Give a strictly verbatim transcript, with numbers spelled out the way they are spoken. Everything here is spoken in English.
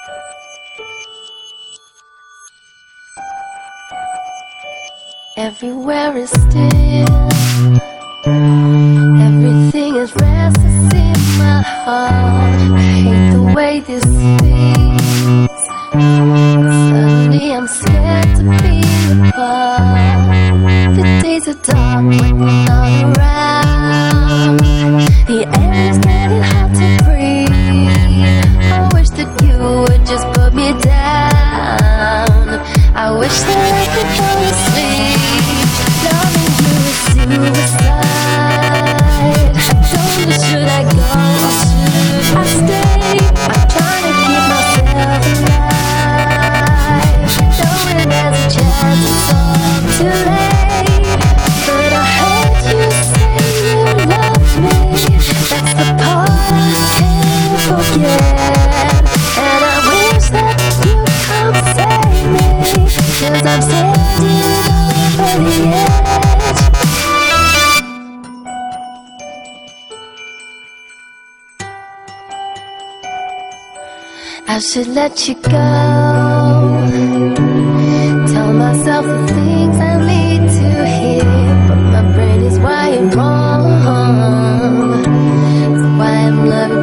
Everywhere is still, everything is restless in my heart. I hate the way this feels. Suddenly I'm scared to be apart. The days are dark when you're not around. The air is getting hard to breathe. I wish that you would just put me down. I wish that I could fall asleep. Loving you is suicide. I don't know, should I go or should I stay? I'm trying to keep myself alive, knowing there's a chance it's all too late. But I heard you say you loved me. That's the part I can't forget. And I wish that you come save me, 'cause I'm standing over the edge. I should let you go. Tell myself the things I need to hear, but my brain is wired wrong. That's why I'm loving